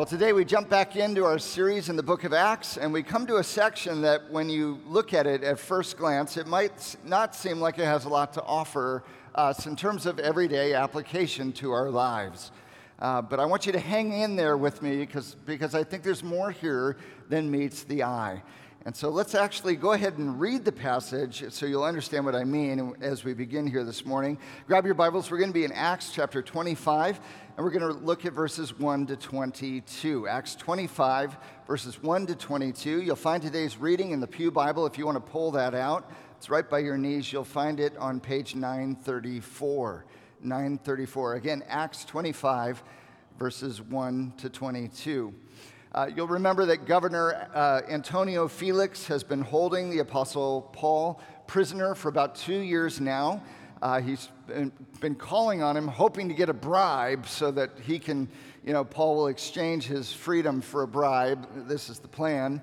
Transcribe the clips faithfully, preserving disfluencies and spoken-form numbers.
Well, today we jump back into our series in the book of Acts, and we come to a section that when you look at it at first glance, it might not seem like it has a lot to offer us in terms of everyday application to our lives. Uh, but I want you to hang in there with me because, because I think there's more here than meets the eye. And so let's actually go ahead and read the passage so you'll understand what I mean as we begin here this morning. Grab your Bibles. We're going to be in Acts chapter twenty-five, and we're going to look at verses one to twenty-two. Acts twenty-five, verses one to twenty-two. You'll find today's reading in the Pew Bible if you want to pull that out. It's right by your knees. You'll find it on page nine thirty-four. nine thirty-four. Again, Acts twenty-five, verses one to twenty-two. Uh, you'll remember that Governor uh, Antonio Felix has been holding the Apostle Paul prisoner for about two years now. Uh, he's been, been calling on him, hoping to get a bribe so that he can, you know, Paul will exchange his freedom for a bribe. This is the plan.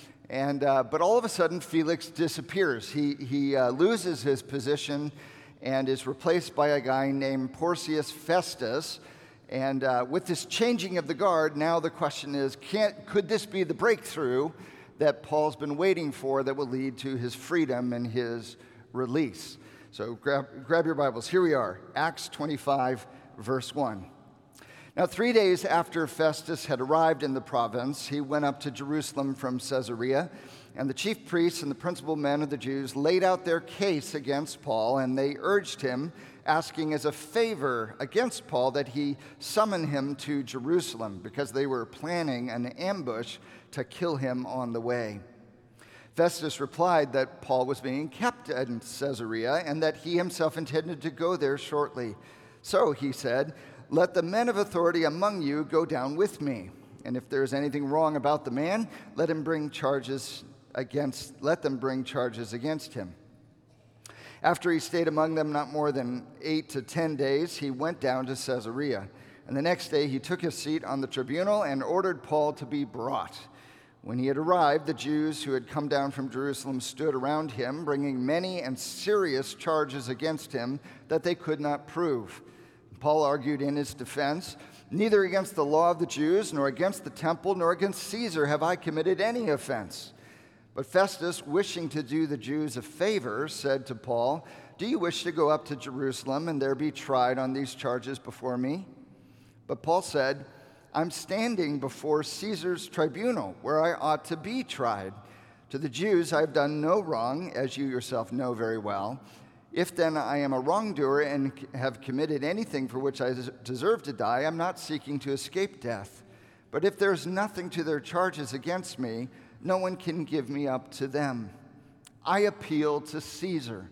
And uh, but all of a sudden, Felix disappears. He, he uh, loses his position and is replaced by a guy named Porcius Festus. And uh, with this changing of the guard, now the question is, can't, could this be the breakthrough that Paul's been waiting for that will lead to his freedom and his release? So grab, grab your Bibles. Here we are, Acts twenty-five, verse one. Now, three days after Festus had arrived in the province, he went up to Jerusalem from Caesarea, and the chief priests and the principal men of the Jews laid out their case against Paul, and they urged him, asking as a favor against Paul that he summon him to Jerusalem, because they were planning an ambush to kill him on the way. Festus replied that Paul was being kept in Caesarea and that he himself intended to go there shortly. So, he said, "Let the men of authority among you go down with me, and if there is anything wrong about the man, let him bring charges against, let them bring charges against him." After he stayed among them not more than eight to ten days, he went down to Caesarea. And the next day he took his seat on the tribunal and ordered Paul to be brought. When he had arrived, the Jews who had come down from Jerusalem stood around him, bringing many and serious charges against him that they could not prove. Paul argued in his defense, "Neither against the law of the Jews, nor against the temple, nor against Caesar have I committed any offense." But Festus, wishing to do the Jews a favor, said to Paul, "Do you wish to go up to Jerusalem and there be tried on these charges before me?" But Paul said, "I'm standing before Caesar's tribunal, where I ought to be tried. To the Jews I have done no wrong, as you yourself know very well. If then I am a wrongdoer and have committed anything for which I deserve to die, I'm not seeking to escape death. But if there's nothing to their charges against me, no one can give me up to them. I appeal to Caesar."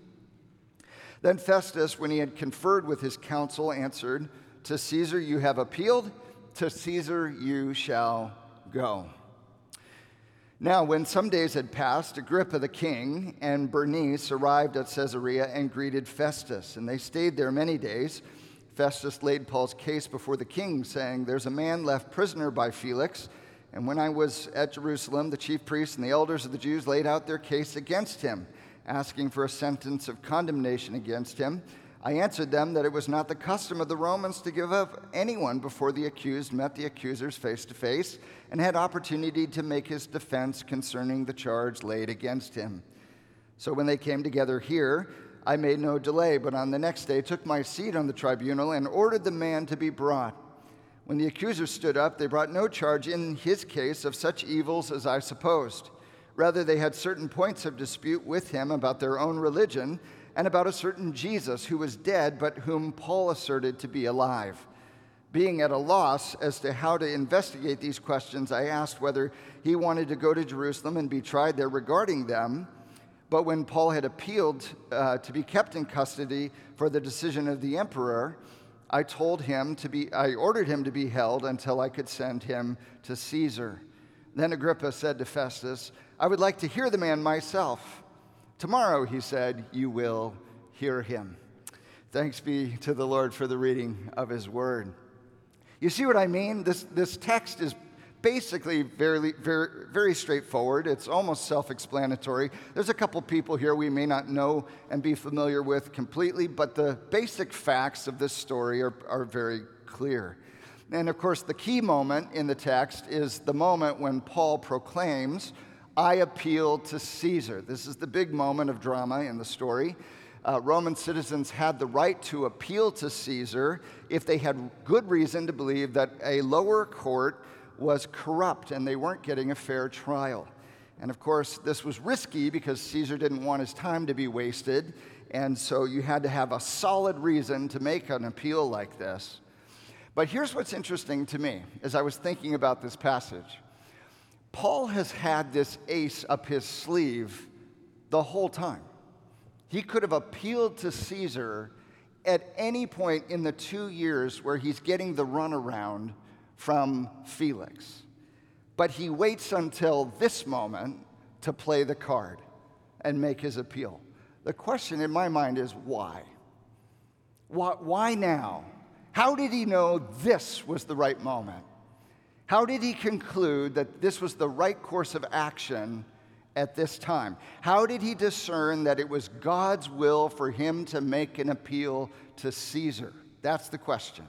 Then Festus, when he had conferred with his council, answered, "To Caesar you have appealed, to Caesar you shall go." Now, when some days had passed, Agrippa the king and Bernice arrived at Caesarea and greeted Festus, and they stayed there many days. Festus laid Paul's case before the king, saying, "There's a man left prisoner by Felix, and when I was at Jerusalem, the chief priests and the elders of the Jews laid out their case against him, asking for a sentence of condemnation against him. I answered them that it was not the custom of the Romans to give up anyone before the accused met the accusers face to face and had opportunity to make his defense concerning the charge laid against him. So when they came together here, I made no delay, but on the next day took my seat on the tribunal and ordered the man to be brought. When the accusers stood up, they brought no charge in his case of such evils as I supposed. Rather, they had certain points of dispute with him about their own religion and about a certain Jesus who was dead, but whom Paul asserted to be alive. Being at a loss as to how to investigate these questions, I asked whether he wanted to go to Jerusalem and be tried there regarding them. But when Paul had appealed uh, to be kept in custody for the decision of the emperor, I told him to be, I ordered him to be held until I could send him to Caesar. Then Agrippa said to Festus, "I would like to hear the man myself." "Tomorrow," he said, "you will hear him." Thanks be to the Lord for the reading of his word. You see what I mean? This, this text is basically very, very, very straightforward. It's almost self-explanatory. There's a couple people here we may not know and be familiar with completely, but the basic facts of this story are, are very clear. And of course, the key moment in the text is the moment when Paul proclaims, "I appeal to Caesar." This is the big moment of drama in the story. Uh, Roman citizens had the right to appeal to Caesar if they had good reason to believe that a lower court was corrupt and they weren't getting a fair trial. And of course, this was risky because Caesar didn't want his time to be wasted, and so you had to have a solid reason to make an appeal like this. But here's what's interesting to me as I was thinking about this passage. Paul has had this ace up his sleeve the whole time. He could have appealed to Caesar at any point in the two years where he's getting the runaround from Felix. But he waits until this moment to play the card and make his appeal. The question in my mind is why? Why, why now? How did he know this was the right moment? How did he conclude that this was the right course of action at this time? How did he discern that it was God's will for him to make an appeal to Caesar? That's the question.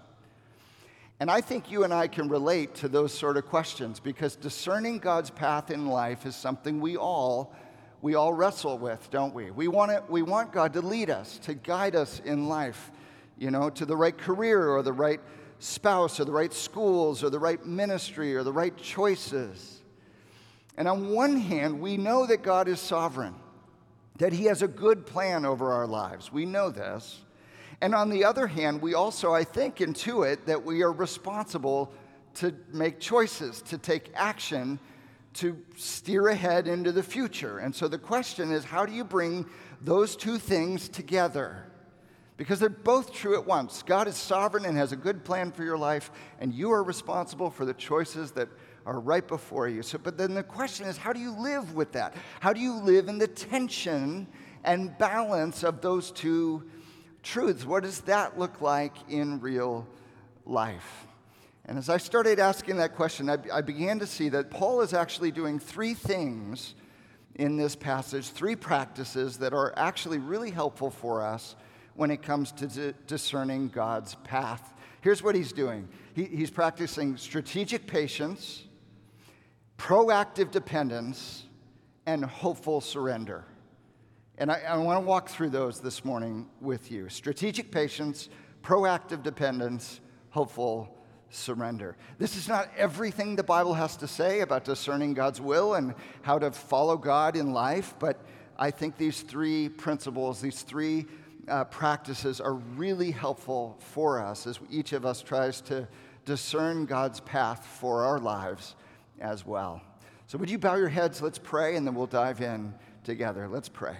And I think you and I can relate to those sort of questions because discerning God's path in life is something we all we all wrestle with, don't we? We want it, we want God to lead us, to guide us in life, you know, to the right career or the right spouse or the right schools or the right ministry or the right choices. And on one hand, we know that God is sovereign, that he has a good plan over our lives. We know this. And on the other hand, we also, I think, intuit that we are responsible to make choices, to take action, to steer ahead into the future. And so the question is, how do you bring those two things together? Because they're both true at once. God is sovereign and has a good plan for your life, and you are responsible for the choices that are right before you. So, but then the question is, how do you live with that? How do you live in the tension and balance of those two truths? What does that look like in real life? And as I started asking that question, I, I began to see that Paul is actually doing three things in this passage, three practices that are actually really helpful for us when it comes to di- discerning God's path. Here's what he's doing. He, he's practicing strategic patience, proactive dependence, and hopeful surrender. And I, I want to walk through those this morning with you. Strategic patience, proactive dependence, hopeful surrender. This is not everything the Bible has to say about discerning God's will and how to follow God in life, but I think these three principles, these three uh, practices are really helpful for us as each of us tries to discern God's path for our lives as well. So would you bow your heads? Let's pray, and then we'll dive in together. Let's pray.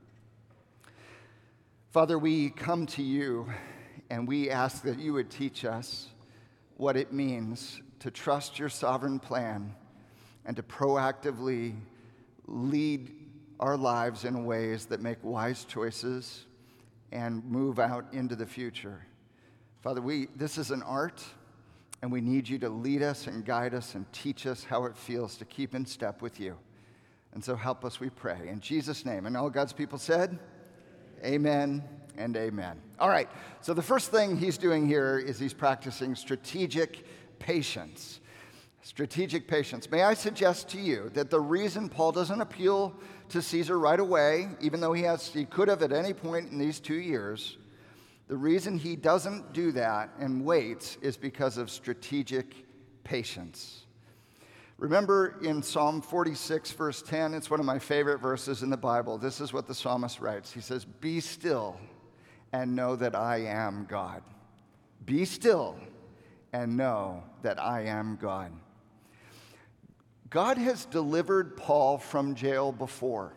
Father, we come to you and we ask that you would teach us what it means to trust your sovereign plan and to proactively lead our lives in ways that make wise choices and move out into the future. Father, we this is an art, and we need you to lead us and guide us and teach us how it feels to keep in step with you. And so help us, we pray. In Jesus' name. And all God's people said, amen and amen. All right, so the first thing he's doing here is he's practicing strategic patience. Strategic patience. May I suggest to you that the reason Paul doesn't appeal to Caesar right away, even though he has, he could have at any point in these two years, the reason he doesn't do that and waits is because of strategic patience. Remember in Psalm forty-six, verse ten, it's one of my favorite verses in the Bible. This is what the psalmist writes. He says, "Be still and know that I am God." Be still and know that I am God. God has delivered Paul from jail before.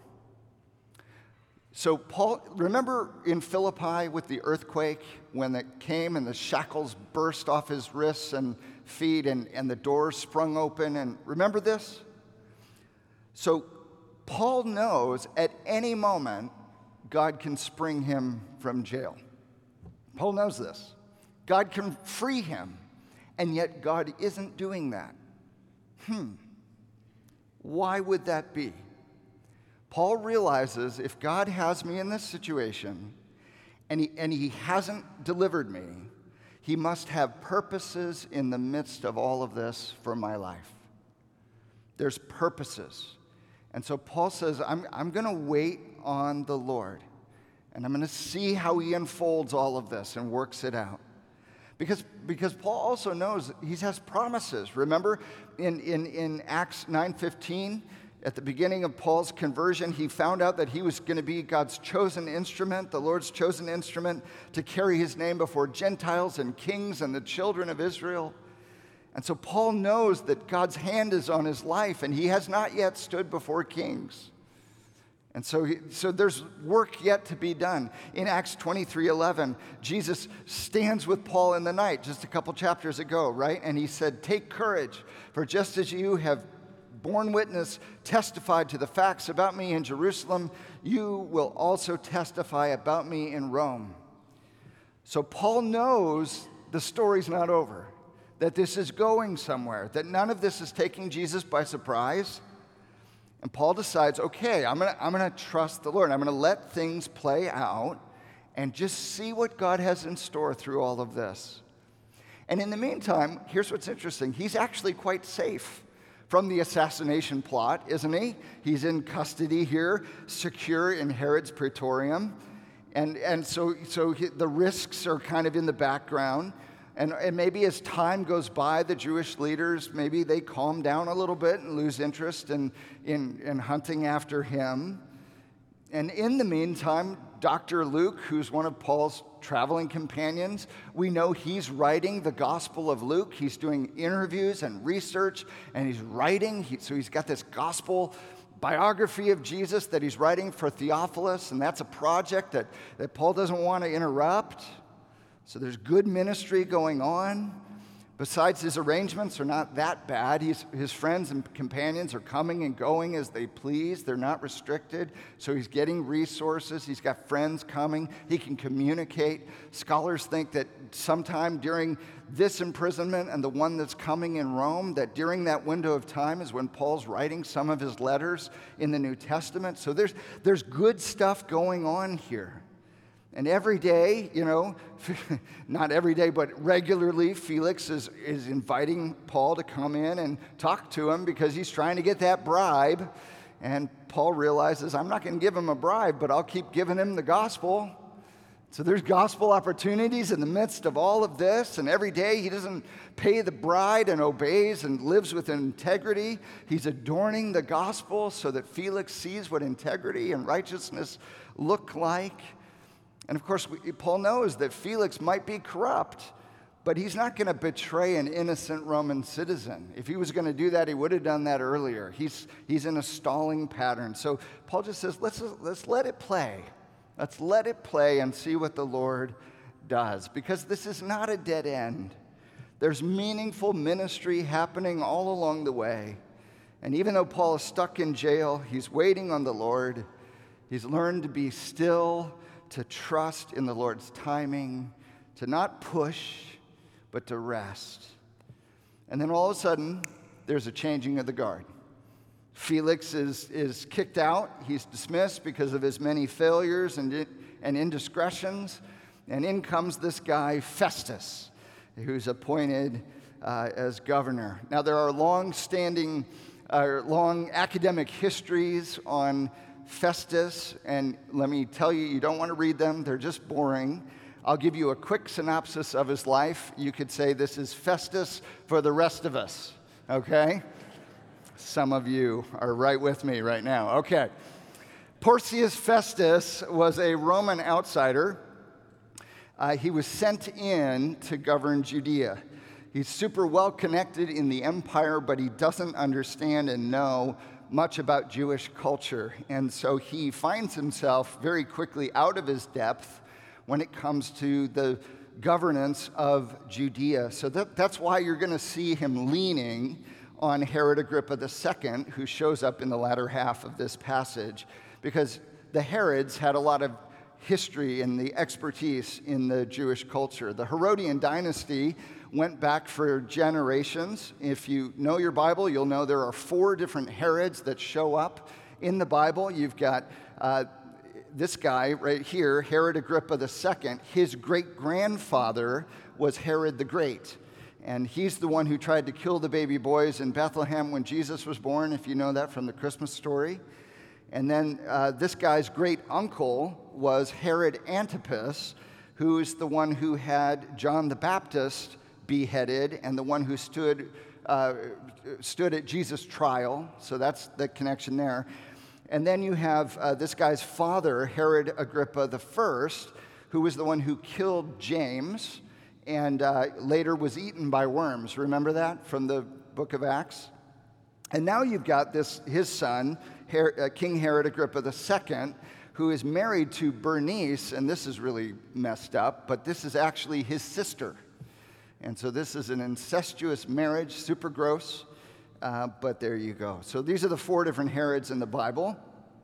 So Paul, remember in Philippi with the earthquake when it came and the shackles burst off his wrists and feet and, and the doors sprung open, and remember this? So Paul knows at any moment God can spring him from jail. Paul knows this. God can free him, and yet God isn't doing that. Hmm. Why would that be? Paul realizes if God has me in this situation and he, and he hasn't delivered me, He must have purposes in the midst of all of this for my life. There's purposes. And so Paul says, I'm, I'm going to wait on the Lord. And I'm going to see how he unfolds all of this and works it out. Because, because Paul also knows he has promises. Remember in, in, in Acts nine fifteen, at the beginning of Paul's conversion, he found out that he was going to be God's chosen instrument, the Lord's chosen instrument, to carry his name before Gentiles and kings and the children of Israel. And so Paul knows that God's hand is on his life, and he has not yet stood before kings. And so, he, so there's work yet to be done. In Acts twenty-three eleven, Jesus stands with Paul in the night, just a couple chapters ago, right? And he said, "Take courage, for just as you have borne witness, testified to the facts about me in Jerusalem, you will also testify about me in Rome." So Paul knows the story's not over, that this is going somewhere, that none of this is taking Jesus by surprise. And Paul decides, okay, I'm gonna, I'm gonna trust the Lord. I'm gonna let things play out and just see what God has in store through all of this. And in the meantime, here's what's interesting. He's actually quite safe from the assassination plot, isn't he? He's in custody here, secure in Herod's praetorium. And, and so, so he, the risks are kind of in the background. And, and maybe as time goes by, the Jewish leaders, maybe they calm down a little bit and lose interest in, in, in hunting after him. And in the meantime, Doctor Luke, who's one of Paul's traveling companions, we know he's writing the Gospel of Luke. He's doing interviews and research, and he's writing. He, so he's got this gospel biography of Jesus that he's writing for Theophilus, and that's a project that, that Paul doesn't want to interrupt. So there's good ministry going on. Besides, his arrangements are not that bad. He's, his friends and companions are coming and going as they please. They're not restricted. So he's getting resources. He's got friends coming. He can communicate. Scholars think that sometime during this imprisonment and the one that's coming in Rome, that during that window of time is when Paul's writing some of his letters in the New Testament. So there's, there's good stuff going on here. And every day, you know, not every day, but regularly, Felix is, is inviting Paul to come in and talk to him because he's trying to get that bribe. And Paul realizes, I'm not going to give him a bribe, but I'll keep giving him the gospel. So there's gospel opportunities in the midst of all of this. And every day he doesn't pay the bride and obeys and lives with integrity. He's adorning the gospel so that Felix sees what integrity and righteousness look like. And of course, we, Paul knows that Felix might be corrupt, but he's not going to betray an innocent Roman citizen. If he was going to do that, he would have done that earlier. He's, he's in a stalling pattern. So Paul just says, let's, let's let it play. Let's let it play and see what the Lord does, because this is not a dead end. There's meaningful ministry happening all along the way. And even though Paul is stuck in jail, he's waiting on the Lord. He's learned to be still, to trust in the Lord's timing, to not push, but to rest. And then all of a sudden, there's a changing of the guard. Felix is, is kicked out. He's dismissed because of his many failures and, and indiscretions. And in comes this guy, Festus, who's appointed uh, as governor. Now, there are long-standing, uh, long academic histories on Festus, and let me tell you, you don't want to read them. They're just boring. I'll give you a quick synopsis of his life. You could say this is Festus for the rest of us, okay? Some of you are right with me right now. Okay. Porcius Festus was a Roman outsider. Uh, he was sent in to govern Judea. He's super well connected in the empire, but he doesn't understand and know much about Jewish culture. And so he finds himself very quickly out of his depth when it comes to the governance of Judea. So that, that's why you're going to see him leaning on Herod Agrippa the Second, who shows up in the latter half of this passage, because the Herods had a lot of history and the expertise in the Jewish culture. The Herodian dynasty went back for generations. If you know your Bible, you'll know there are four different Herods that show up in the Bible. You've got uh, this guy right here, Herod Agrippa the Second. His great-grandfather was Herod the Great. And he's the one who tried to kill the baby boys in Bethlehem when Jesus was born, if you know that from the Christmas story. And then uh, this guy's great uncle was Herod Antipas, who's the one who had John the Baptist beheaded and the one who stood uh, stood at Jesus' trial. So that's the connection there. And then you have uh, this guy's father, Herod Agrippa the First, who was the one who killed James and uh, later was eaten by worms. Remember that from the book of Acts? And now you've got this his son, Her- uh, King Herod Agrippa the Second, who is married to Bernice, and this is really messed up, but this is actually his sister. And so this is an incestuous marriage, super gross, uh, but there you go. So these are the four different Herods in the Bible.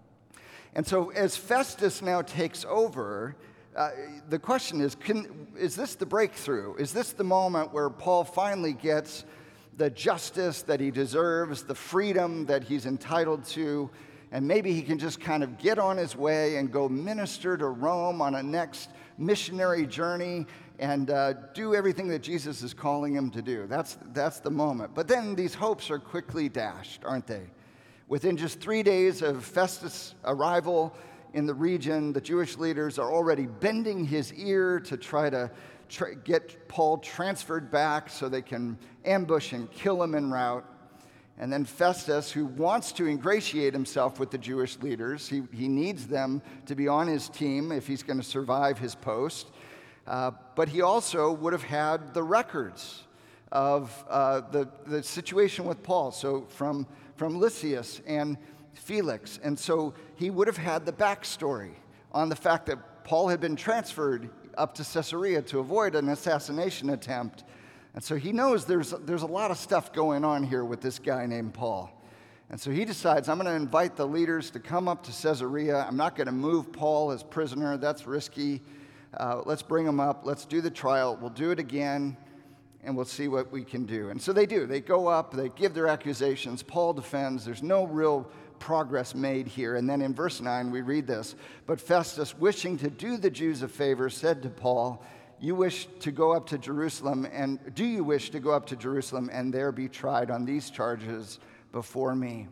And so as Festus now takes over, uh, the question is, can, is this the breakthrough? Is this the moment where Paul finally gets the justice that he deserves, the freedom that he's entitled to, and maybe he can just kind of get on his way and go minister to Rome on a next missionary journey and uh, do everything that Jesus is calling him to do? That's, that's the moment. But then these hopes are quickly dashed, aren't they? Within just three days of Festus' arrival in the region, the Jewish leaders are already bending his ear to try to tra- get Paul transferred back so they can ambush and kill him en route. And then Festus, who wants to ingratiate himself with the Jewish leaders, he, he needs them to be on his team if he's going to survive his post. Uh, but he also would have had the records of uh, the, the situation with Paul, so from, from Lysias and Felix. And so he would have had the backstory on the fact that Paul had been transferred up to Caesarea to avoid an assassination attempt. And so he knows there's, there's a lot of stuff going on here with this guy named Paul. And so he decides, I'm going to invite the leaders to come up to Caesarea. I'm not going to move Paul as prisoner. That's risky. Uh, let's bring him up. Let's do the trial. We'll do it again, and we'll see what we can do. And so they do. They go up. They give their accusations. Paul defends. There's no real progress made here. And then in verse nine, we read this. But Festus, wishing to do the Jews a favor, said to Paul, You wish to go up to Jerusalem, and do you wish to go up to Jerusalem and there be tried on these charges before me?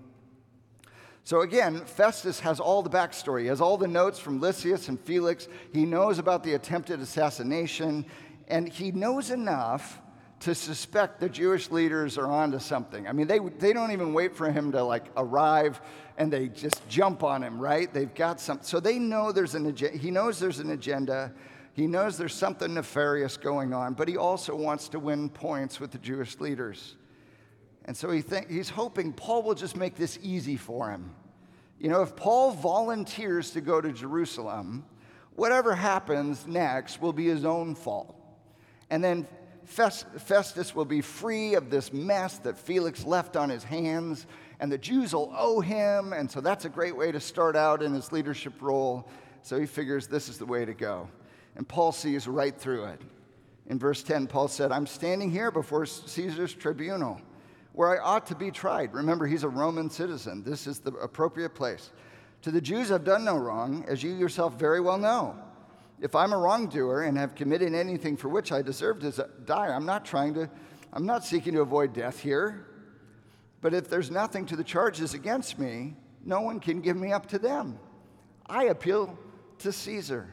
So again, Festus has all the backstory. He has all the notes from Lysias and Felix. He knows about the attempted assassination, and he knows enough to suspect the Jewish leaders are onto something. I mean, they they don't even wait for him to like arrive, and they just jump on him, right? They've got some. So they know there's an agenda. He knows there's an agenda. He knows there's something nefarious going on, but he also wants to win points with the Jewish leaders. And so he think, he's hoping Paul will just make this easy for him. You know, if Paul volunteers to go to Jerusalem, whatever happens next will be his own fault. And then Festus will be free of this mess that Felix left on his hands, and the Jews will owe him, and so that's a great way to start out in his leadership role. So he figures this is the way to go. And Paul sees right through it. In verse ten, Paul said, I'm standing here before Caesar's tribunal, where I ought to be tried. Remember, he's a Roman citizen. This is the appropriate place. To the Jews I've done no wrong, as you yourself very well know. If I'm a wrongdoer and have committed anything for which I deserve to die, I'm not trying to, I'm not seeking to avoid death here. But if there's nothing to the charges against me, no one can give me up to them. I appeal to Caesar.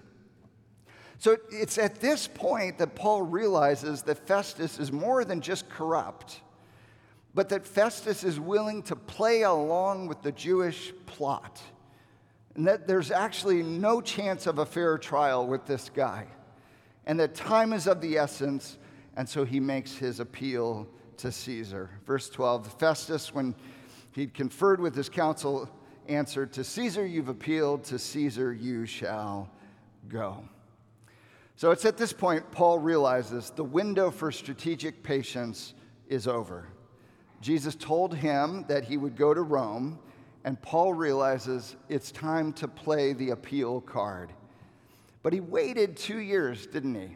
So it's at this point that Paul realizes that Festus is more than just corrupt, but that Festus is willing to play along with the Jewish plot, and that there's actually no chance of a fair trial with this guy, and that time is of the essence, and so he makes his appeal to Caesar. Verse twelve, Festus, when he'd conferred with his council, answered, To Caesar you've appealed, to Caesar you shall go. So it's at this point Paul realizes the window for strategic patience is over. Jesus told him that he would go to Rome, and Paul realizes it's time to play the appeal card. But he waited two years, didn't he?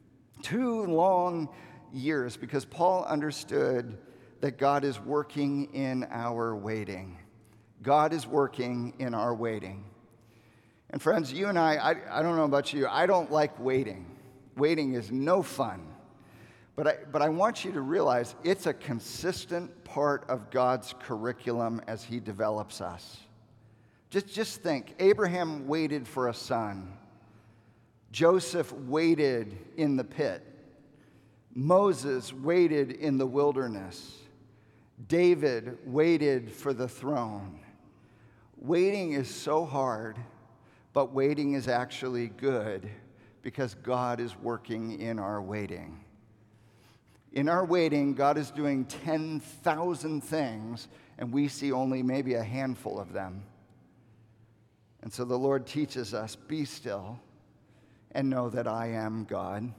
Two long years, because Paul understood that God is working in our waiting. God is working in our waiting. And friends, you and I, I, I don't know about you, I don't like waiting. Waiting is no fun. But I, but I want you to realize it's a consistent part of God's curriculum as he develops us. Just, just think, Abraham waited for a son. Joseph waited in the pit. Moses waited in the wilderness. David waited for the throne. Waiting is so hard, but waiting is actually good because God is working in our waiting. In our waiting, God is doing ten thousand things, and we see only maybe a handful of them. And so the Lord teaches us, be still and know that I am God.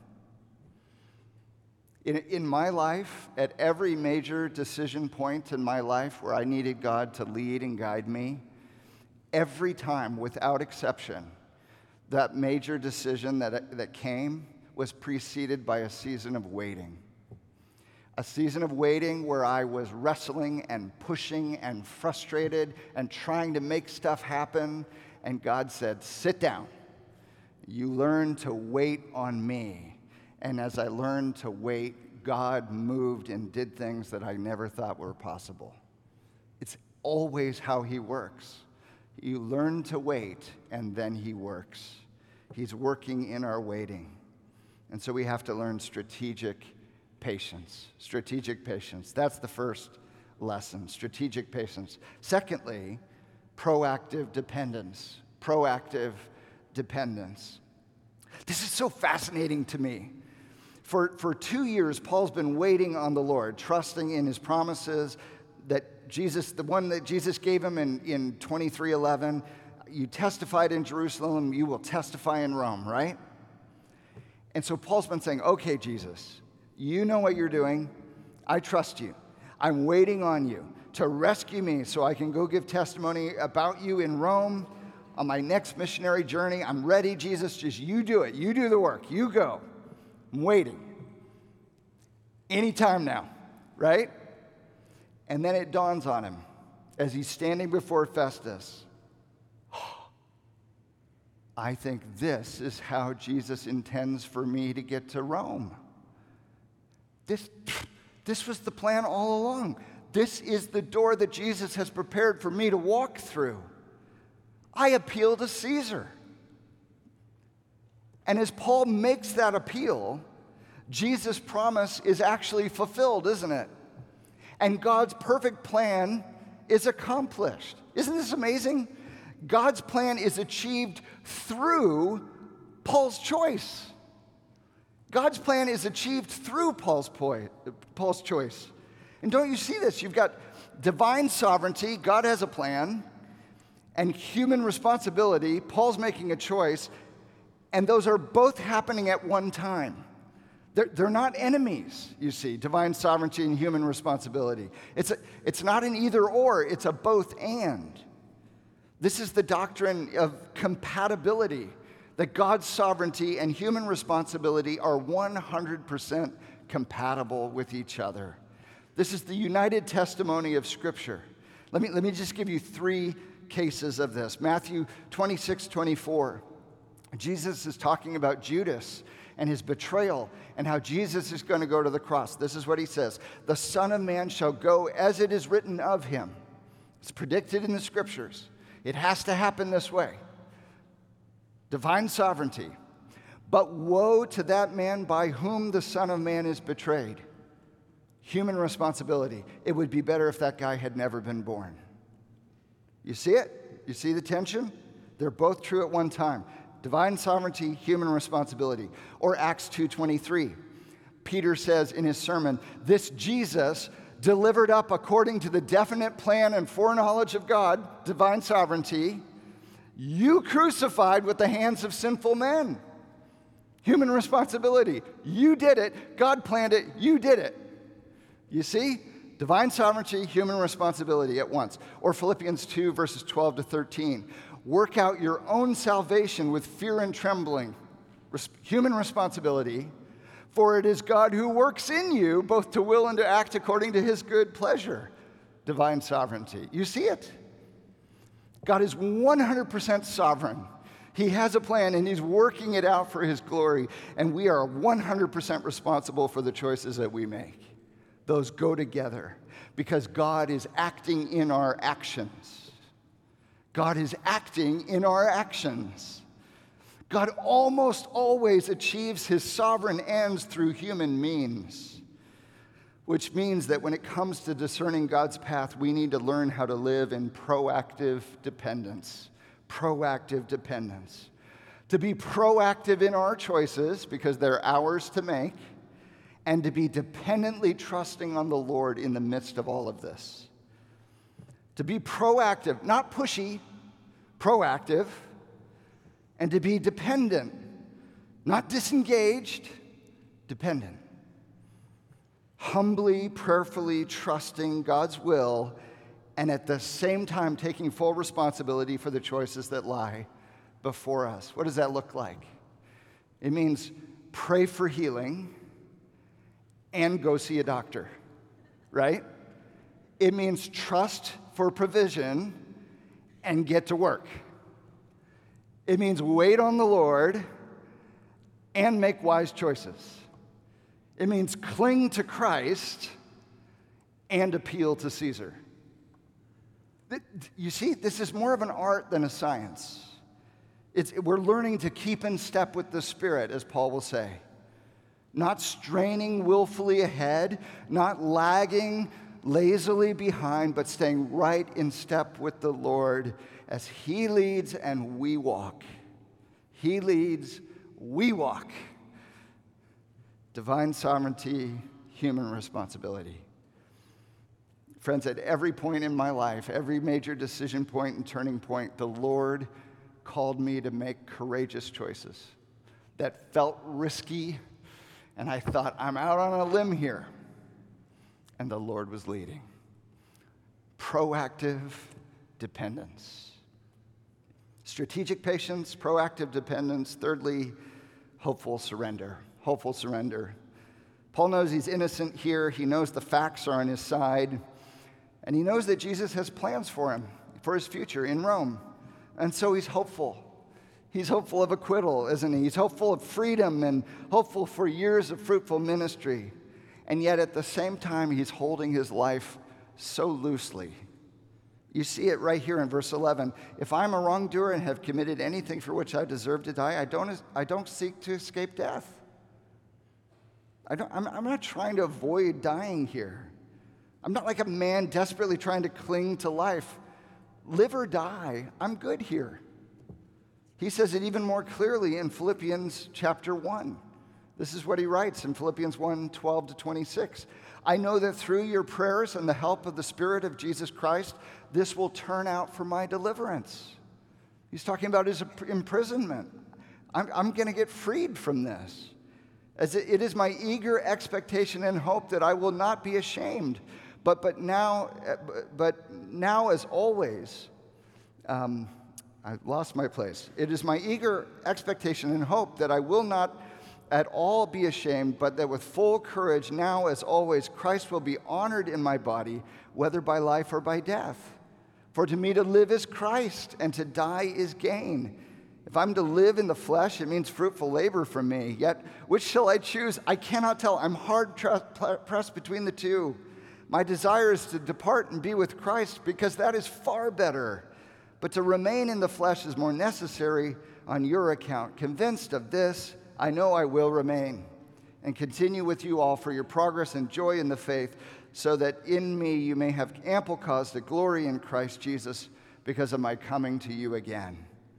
In, in my life, at every major decision point in my life where I needed God to lead and guide me, every time, without exception, that major decision that, that came was preceded by a season of waiting. A season of waiting where I was wrestling and pushing and frustrated and trying to make stuff happen. And God said, sit down. You learn to wait on me. And as I learned to wait, God moved and did things that I never thought were possible. It's always how he works. You learn to wait, and then he works. He's working in our waiting. And so we have to learn strategic patience. Strategic patience. That's the first lesson, strategic patience. Secondly, proactive dependence. Proactive dependence. This is so fascinating to me. For, for two years, Paul's been waiting on the Lord, trusting in his promises that Jesus, the one that Jesus gave him in, in twenty-three eleven, you testified in Jerusalem, you will testify in Rome, right? And so Paul's been saying, okay, Jesus, you know what you're doing. I trust you. I'm waiting on you to rescue me so I can go give testimony about you in Rome on my next missionary journey. I'm ready, Jesus. Just you do it. You do the work. You go. I'm waiting. Anytime now, right? And then it dawns on him as he's standing before Festus. I think this is how Jesus intends for me to get to Rome. This, this was the plan all along. This is the door that Jesus has prepared for me to walk through. I appeal to Caesar. And as Paul makes that appeal, Jesus' promise is actually fulfilled, isn't it? And God's perfect plan is accomplished. Isn't this amazing? God's plan is achieved through Paul's choice. God's plan is achieved through Paul's, poi- Paul's choice. And don't you see this? You've got divine sovereignty, God has a plan, and human responsibility, Paul's making a choice, and those are both happening at one time. They're, they're not enemies, you see, divine sovereignty and human responsibility. It's, a, it's not an either or, it's a both and. This is the doctrine of compatibility, that God's sovereignty and human responsibility are one hundred percent compatible with each other. This is the united testimony of Scripture. Let me, let me just give you three cases of this. Matthew twenty-six twenty-four. Jesus is talking about Judas and his betrayal and how Jesus is going to go to the cross. This is what he says. The Son of Man shall go as it is written of him. It's predicted in the Scriptures. It has to happen this way. Divine sovereignty. But woe to that man by whom the Son of Man is betrayed. Human responsibility. It would be better if that guy had never been born. You see it? You see the tension? They're both true at one time. Divine sovereignty, human responsibility. Or Acts two twenty-three. Peter says in his sermon, this Jesus delivered up according to the definite plan and foreknowledge of God, divine sovereignty, you crucified with the hands of sinful men. Human responsibility. You did it. God planned it. You did it. You see? Divine sovereignty, human responsibility at once. Or Philippians two, verses twelve to thirteen. Work out your own salvation with fear and trembling. Res- human responsibility. For it is God who works in you both to will and to act according to his good pleasure. Divine sovereignty. You see it? God is one hundred percent sovereign. He has a plan, and he's working it out for his glory, and we are one hundred percent responsible for the choices that we make. Those go together because God is acting in our actions. God is acting in our actions. God almost always achieves his sovereign ends through human means, which means that when it comes to discerning God's path, we need to learn how to live in proactive dependence. Proactive dependence. To be proactive in our choices, because they're ours to make, and to be dependently trusting on the Lord in the midst of all of this. To be proactive, not pushy, proactive, and to be dependent, not disengaged, dependent. Humbly, prayerfully trusting God's will, and at the same time taking full responsibility for the choices that lie before us. What does that look like? It means pray for healing and go see a doctor, right? It means trust for provision and get to work. It means wait on the Lord and make wise choices. It means cling to Christ and appeal to Caesar. You see, this is more of an art than a science. It's, we're learning to keep in step with the Spirit, as Paul will say. Not straining willfully ahead, not lagging lazily behind, but staying right in step with the Lord as he leads and we walk. He leads, we walk. Divine sovereignty, human responsibility. Friends, at every point in my life, every major decision point and turning point, the Lord called me to make courageous choices that felt risky, and I thought, I'm out on a limb here. And the Lord was leading. Proactive dependence. Strategic patience, proactive dependence. Thirdly, hopeful surrender. Hopeful surrender. Paul knows he's innocent here. He knows the facts are on his side. And he knows that Jesus has plans for him, for his future in Rome. And so he's hopeful. He's hopeful of acquittal, isn't he? He's hopeful of freedom and hopeful for years of fruitful ministry. And yet at the same time, he's holding his life so loosely. You see it right here in verse eleven. If I'm a wrongdoer and have committed anything for which I deserve to die, I don't, I don't seek to escape death. I don't, I'm, I'm not trying to avoid dying here. I'm not like a man desperately trying to cling to life. Live or die, I'm good here. He says it even more clearly in Philippians chapter one. This is what he writes in Philippians one, twelve to twenty-six. I know that through your prayers and the help of the Spirit of Jesus Christ, this will turn out for my deliverance. He's talking about his imprisonment. I'm, I'm going to get freed from this. As it, it is my eager expectation and hope that I will not be ashamed. But but now, but now as always, um, I lost my place. It is my eager expectation and hope that I will not at all be ashamed, but that with full courage, now as always, Christ will be honored in my body, whether by life or by death. For to me to live is Christ, and to die is gain. If I'm to live in the flesh, it means fruitful labor for me. Yet, which shall I choose? I cannot tell. I'm hard pressed between the two. My desire is to depart and be with Christ, because that is far better. But to remain in the flesh is more necessary on your account. Convinced of this, I know I will remain and continue with you all for your progress and joy in the faith, so that in me you may have ample cause to glory in Christ Jesus because of my coming to you again.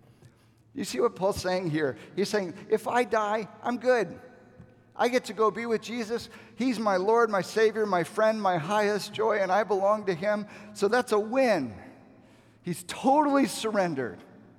You see what Paul's saying here? He's saying, if I die, I'm good. I get to go be with Jesus. He's my Lord, my Savior, my friend, my highest joy, and I belong to him. So that's a win. He's totally surrendered.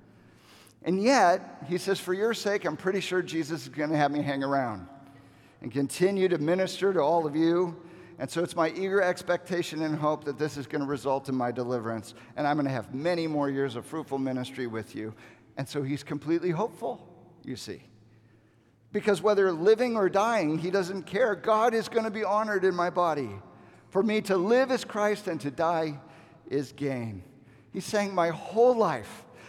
And yet, he says, for your sake, I'm pretty sure Jesus is going to have me hang around and continue to minister to all of you. And so it's my eager expectation and hope that this is going to result in my deliverance. And I'm going to have many more years of fruitful ministry with you. And so he's completely hopeful, you see. Because whether living or dying, he doesn't care. God is going to be honored in my body. For me to live is Christ and to die is gain. He's saying my whole life,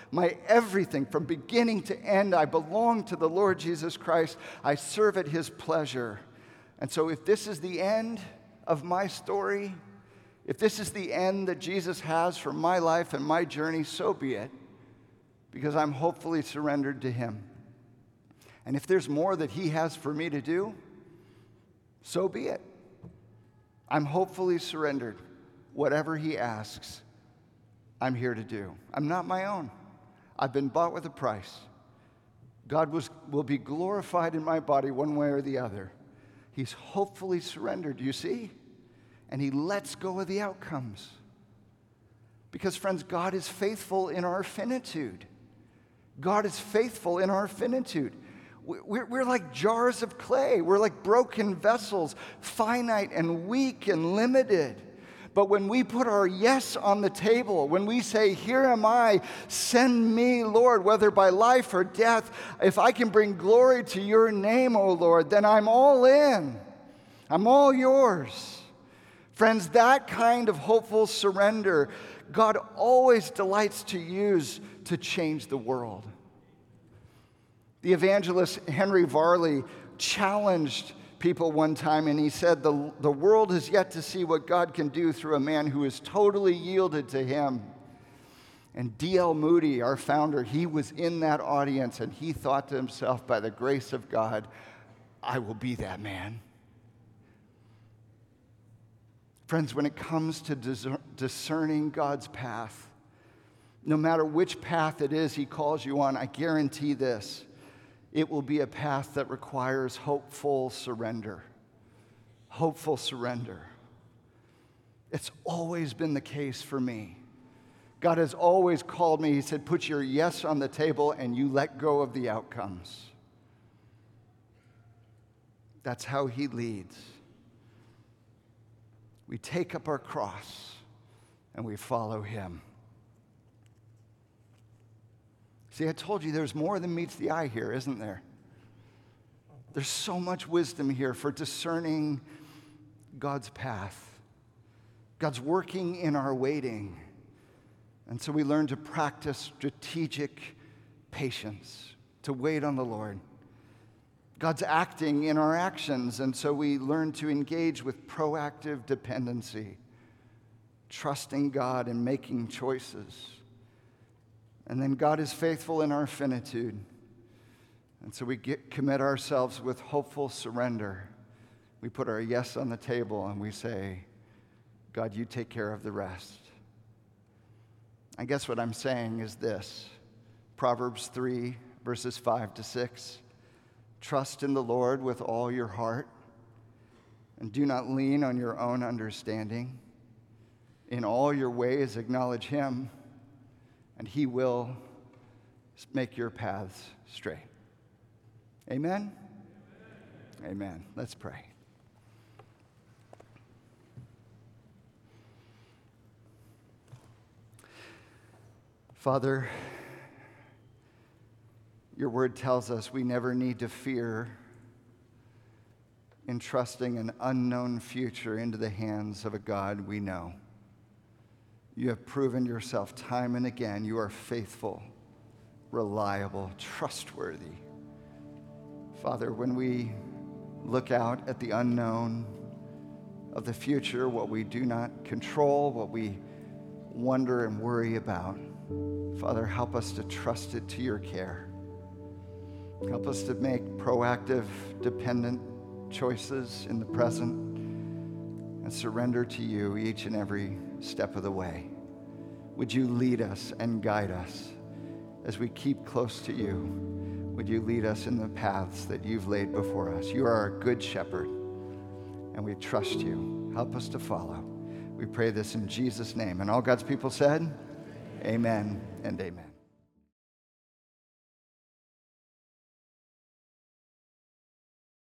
my everything from beginning to end. I belong to the Lord Jesus Christ. I serve at his pleasure. And so if this is the end of my story, if this is the end that Jesus has for my life and my journey, so be it, because I'm hopefully surrendered to him. And if there's more that he has for me to do, so be it. I'm hopefully surrendered. Whatever he asks, I'm here to do. I'm not my own. I've been bought with a price. God was, will be glorified in my body one way or the other. He's hopefully surrendered, you see? And he lets go of the outcomes. Because, friends, God is faithful in our finitude. God is faithful in our finitude. We're, we're like jars of clay. We're like broken vessels, finite and weak and limited. But when we put our yes on the table, when we say, here am I, send me, Lord, whether by life or death, if I can bring glory to your name, O Lord, then I'm all in. I'm all yours. Friends, that kind of hopeful surrender, God always delights to use to change the world. The evangelist Henry Varley challenged people one time, and he said, the, the world has yet to see what God can do through a man who is totally yielded to him. And D L Moody, our founder, he was in that audience, and he thought to himself, by the grace of God, I will be that man. Friends, when it comes to discer- discerning God's path, no matter which path it is he calls you on, I guarantee this. It will be a path that requires hopeful surrender. Hopeful surrender. It's always been the case for me. God has always called me. He said, put your yes on the table and you let go of the outcomes. That's how he leads. We take up our cross and we follow him. See, I told you there's more than meets the eye here, isn't there? There's so much wisdom here for discerning God's path. God's working in our waiting. And so we learn to practice strategic patience, to wait on the Lord. God's acting in our actions, and so we learn to engage with proactive dependency, trusting God and making choices. And then God is faithful in our finitude. And so we get, commit ourselves with hopeful surrender. We put our yes on the table and we say, God, you take care of the rest. I guess what I'm saying is this. Proverbs three, verses five to six. Trust in the Lord with all your heart and do not lean on your own understanding. In all your ways acknowledge him, and he will make your paths straight. Amen? Amen. Amen. Let's pray. Father, your word tells us we never need to fear entrusting an unknown future into the hands of a God we know. You have proven yourself time and again. You are faithful, reliable, trustworthy. Father, when we look out at the unknown of the future, what we do not control, what we wonder and worry about, Father, help us to trust it to your care. Help us to make proactive, dependent choices in the present and surrender to you each and every step of the way. Would you lead us and guide us as we keep close to you? Would you lead us in the paths that you've laid before us? You are our good shepherd, and we trust you. Help us to follow. We pray this in Jesus' name. And all God's people said, amen and amen.